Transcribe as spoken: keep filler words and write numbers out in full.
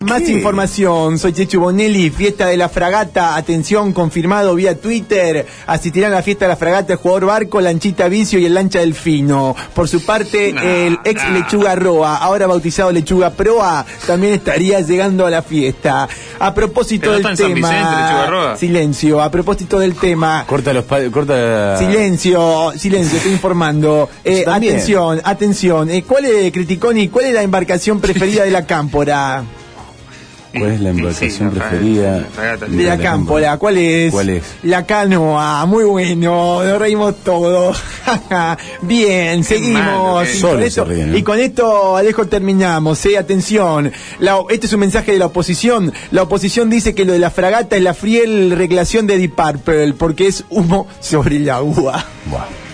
Más ¿Qué? información, soy Chechu Bonelli, fiesta de la fragata, atención, confirmado vía Twitter, asistirán a la fiesta de la fragata el jugador Barco, Lanchita Vicio y el Lancha Delfino. Por su parte, No, el ex no. Lechuga Roa, ahora bautizado Lechuga Proa, también estaría llegando a la fiesta. A propósito Pero del no está en San tema... Vicente, Lechuga Roa. Silencio, a propósito del tema... Corta los pa- corta. Silencio, silencio, estoy informando. Eh, También. atención, atención. Eh, ¿Cuál es, Criticoni, cuál es la embarcación preferida de la cámpora? ¿Cuál es la embarcación Sí, la fra- preferida la fragata, De la cámpora, ¿cuál es? ¿Cuál es? La canoa, muy bueno, nos reímos todos. Bien, seguimos. malo, y, eh. Solo con se esto, ríen, ¿no? y con esto, Alejo, terminamos. Eh, atención, la, este es un mensaje de la oposición. La oposición dice que lo de la fragata es la friel recreación de Deep Purple, porque es humo sobre el agua. Buah.